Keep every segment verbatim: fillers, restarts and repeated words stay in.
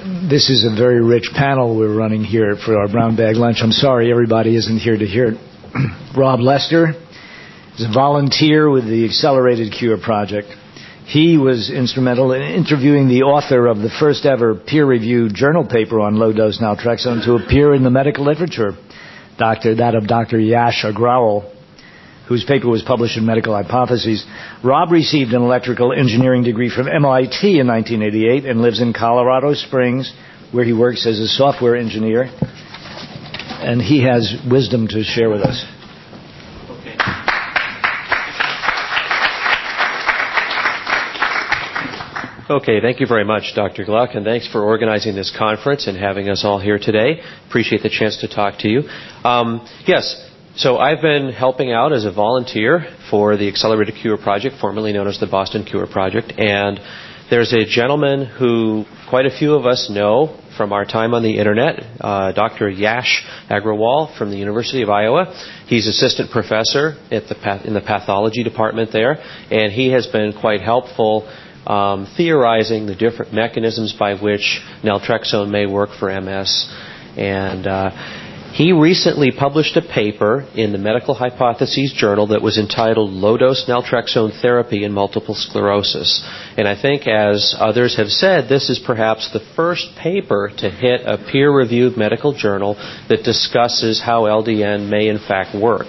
this is a very rich panel we're running here for our brown bag lunch. I'm sorry everybody isn't here to hear it. Rob Lester is a volunteer with the Accelerated Cure Project. He was instrumental in interviewing the author of the first ever peer-reviewed journal paper on low-dose naltrexone to appear in the medical literature, Doctor that of Doctor Yash Agrawal, whose paper was published in Medical Hypotheses. Rob received an electrical engineering degree from M I T in nineteen eighty-eight and lives in Colorado Springs, where he works as a software engineer. And he has wisdom to share with us. Okay. Okay, thank you very much, Doctor Gluck, and thanks for organizing this conference and having us all here today. Appreciate the chance to talk to you. Um, yes. So I've been helping out as a volunteer for the Accelerated Cure Project, formerly known as the Boston Cure Project. And there's a gentleman who quite a few of us know from our time on the Internet, uh, Doctor Yash Agrawal from the University of Iowa. He's assistant professor at the path- in the pathology department there, and he has been quite helpful um, theorizing the different mechanisms by which naltrexone may work for M S. And uh He recently published a paper in the Medical Hypotheses Journal that was entitled Low-Dose Naltrexone Therapy in Multiple Sclerosis. And I think, as others have said, this is perhaps the first paper to hit a peer-reviewed medical journal that discusses how L D N may in fact work.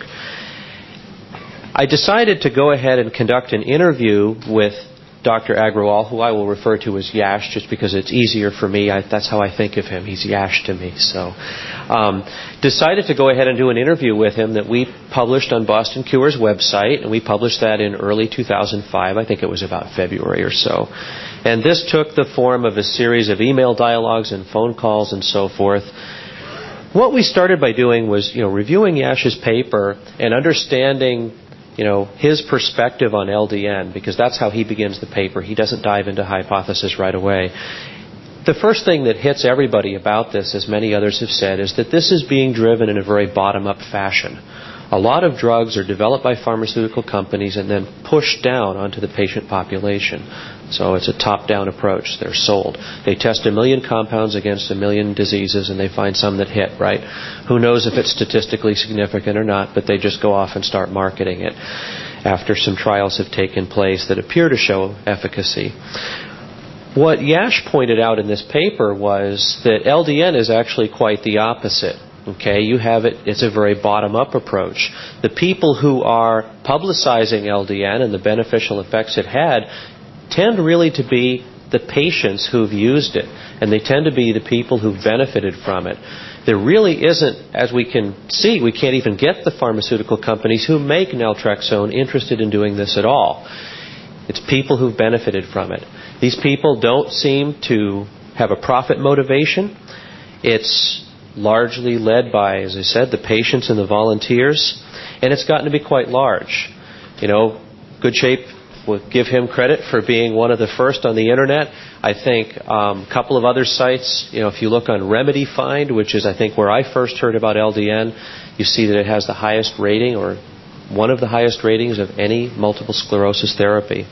I decided to go ahead and conduct an interview with Doctor Agrawal, who I will refer to as Yash, just because it's easier for me. I, that's how I think of him. He's Yash to me. So, um, decided to go ahead and do an interview with him that we published on Boston Cure's website, and we published that in early two thousand five. I think it was about February or so. And this took the form of a series of email dialogues and phone calls and so forth. What we started by doing was, you know, reviewing Yash's paper and understanding, you know, his perspective on L D N, because that's how he begins the paper. He doesn't dive into hypothesis right away. The first thing that hits everybody about this, as many others have said, is that this is being driven in a very bottom-up fashion. A lot of drugs are developed by pharmaceutical companies and then pushed down onto the patient population. So it's a top-down approach. They're sold. They test a million compounds against a million diseases, and they find some that hit, right? Who knows if it's statistically significant or not, but they just go off and start marketing it after some trials have taken place that appear to show efficacy. What Yash pointed out in this paper was that L D N is actually quite the opposite. Okay, you have it, it's a very bottom-up approach. The people who are publicizing L D N and the beneficial effects it had tend really to be the patients who've used it, and they tend to be the people who've benefited from it. There really isn't, as we can see, we can't even get the pharmaceutical companies who make naltrexone interested in doing this at all. It's people who've benefited from it. These people don't seem to have a profit motivation. It's largely led by, as I said, the patients and the volunteers, and it's gotten to be quite large. You know, Good Shape would give him credit for being one of the first on the Internet. I think um, a couple of other sites, you know, if you look on Remedy Find, which is I think where I first heard about L D N, you see that it has the highest rating, or one of the highest ratings of any multiple sclerosis therapy.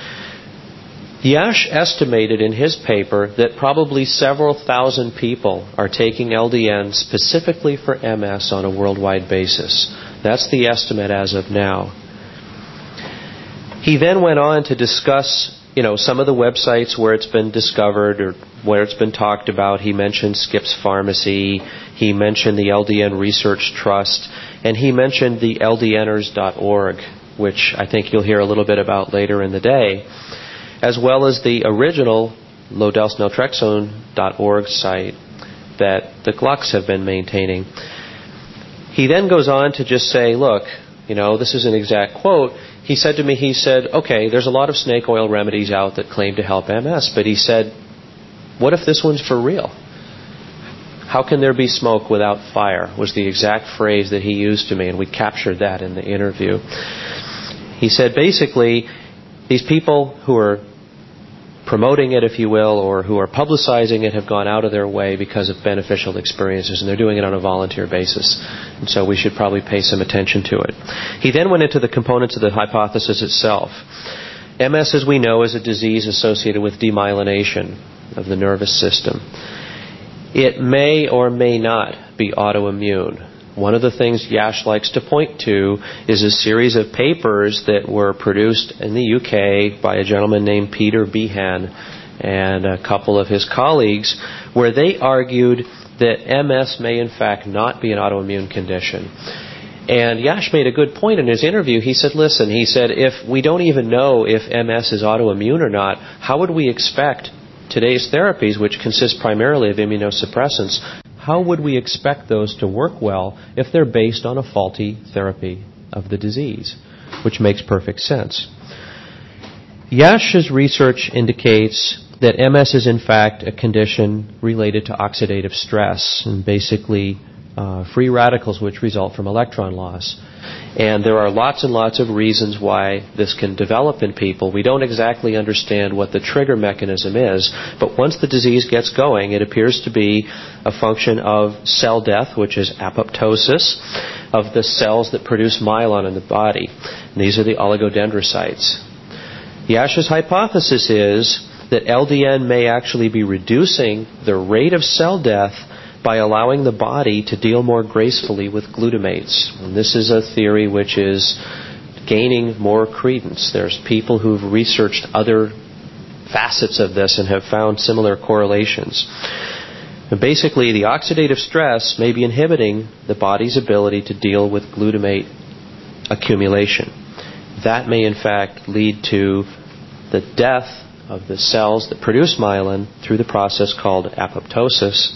Yash estimated in his paper that probably several thousand people are taking L D N specifically for M S on a worldwide basis. That's the estimate as of now. He then went on to discuss, you know, some of the websites where it's been discovered or where it's been talked about. He mentioned Skip's Pharmacy. He mentioned the L D N Research Trust. And he mentioned the L D Ners dot org, which I think you'll hear a little bit about later in the day, as well as the original low dose naltrexone dot org site that the Glucks have been maintaining. He then goes on to just say, look, you know, this is an exact quote. He said to me, he said, okay, there's a lot of snake oil remedies out that claim to help M S, but he said, what if this one's for real? How can there be smoke without fire, was the exact phrase that he used to me, and we captured that in the interview. He said, basically, these people who are promoting it, if you will, or who are publicizing it have gone out of their way because of beneficial experiences, and they're doing it on a volunteer basis. And so we should probably pay some attention to it. He then went into the components of the hypothesis itself. M S, as we know, is a disease associated with demyelination. of the nervous system. It may or may not be autoimmune. One of the things Yash likes to point to is a series of papers that were produced in the U K by a gentleman named Peter Behan and a couple of his colleagues, where they argued that M S may in fact not be an autoimmune condition. And Yash made a good point in his interview. He said, listen, he said, if we don't even know if M S is autoimmune or not, how would we expect today's therapies, which consist primarily of immunosuppressants, how would we expect those to work well if they're based on a faulty therapy of the disease? Which makes perfect sense. Yash's research indicates that M S is in fact a condition related to oxidative stress and basically uh, free radicals which result from electron loss. And there are lots and lots of reasons why this can develop in people. We don't exactly understand what the trigger mechanism is, but once the disease gets going, it appears to be a function of cell death, which is apoptosis, of the cells that produce myelin in the body. And these are the oligodendrocytes. Yash's hypothesis is that L D N may actually be reducing the rate of cell death by allowing the body to deal more gracefully with glutamates. And this is a theory which is gaining more credence. There's people who've researched other facets of this and have found similar correlations. And basically, the oxidative stress may be inhibiting the body's ability to deal with glutamate accumulation. That may in fact lead to the death of the cells that produce myelin through the process called apoptosis.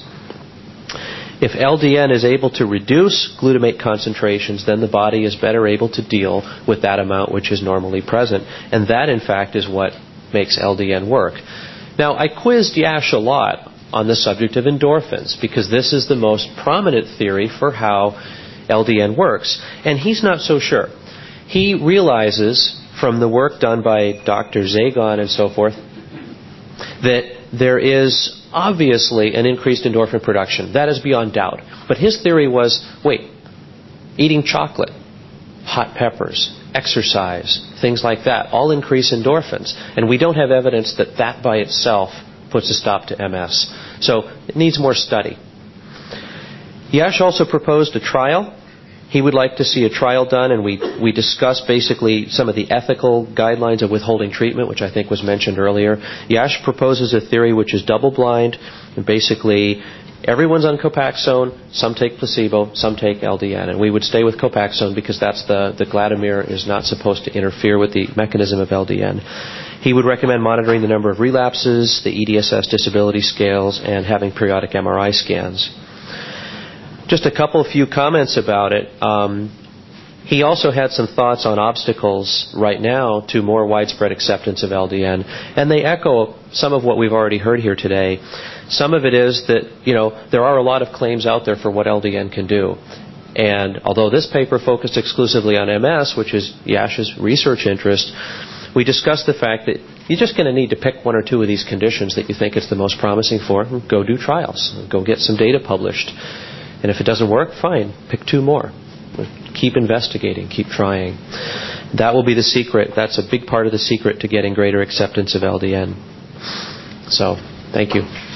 If L D N is able to reduce glutamate concentrations, then the body is better able to deal with that amount which is normally present. And that, in fact, is what makes L D N work. Now, I quizzed Yash a lot on the subject of endorphins, because this is the most prominent theory for how L D N works. And he's not so sure. He realizes from the work done by Doctor Zagon and so forth that there is obviously an increased endorphin production. That is beyond doubt. But his theory was, wait, eating chocolate, hot peppers, exercise, things like that, all increase endorphins. And we don't have evidence that that by itself puts a stop to M S. So it needs more study. Yash also proposed a trial. He would like to see a trial done, and we, we discussed basically some of the ethical guidelines of withholding treatment, which I think was mentioned earlier. Yash proposes a theory which is double-blind, and basically everyone's on Copaxone, some take placebo, some take L D N, and we would stay with Copaxone because that's the, the glatiramer is not supposed to interfere with the mechanism of L D N. He would recommend monitoring the number of relapses, the E D S S disability scales, and having periodic M R I scans. Just a couple of few comments about it. Um, he also had some thoughts on obstacles right now to more widespread acceptance of L D N, and they echo some of what we've already heard here today. Some of it is that, you know, there are a lot of claims out there for what L D N can do. And although this paper focused exclusively on M S, which is Yash's research interest, we discussed the fact that you're just going to need to pick one or two of these conditions that you think it's the most promising for, and go do trials, go get some data published. And if it doesn't work, fine, pick two more. Keep investigating, keep trying. That will be the secret. That's a big part of the secret to getting greater acceptance of L D N. So, thank you.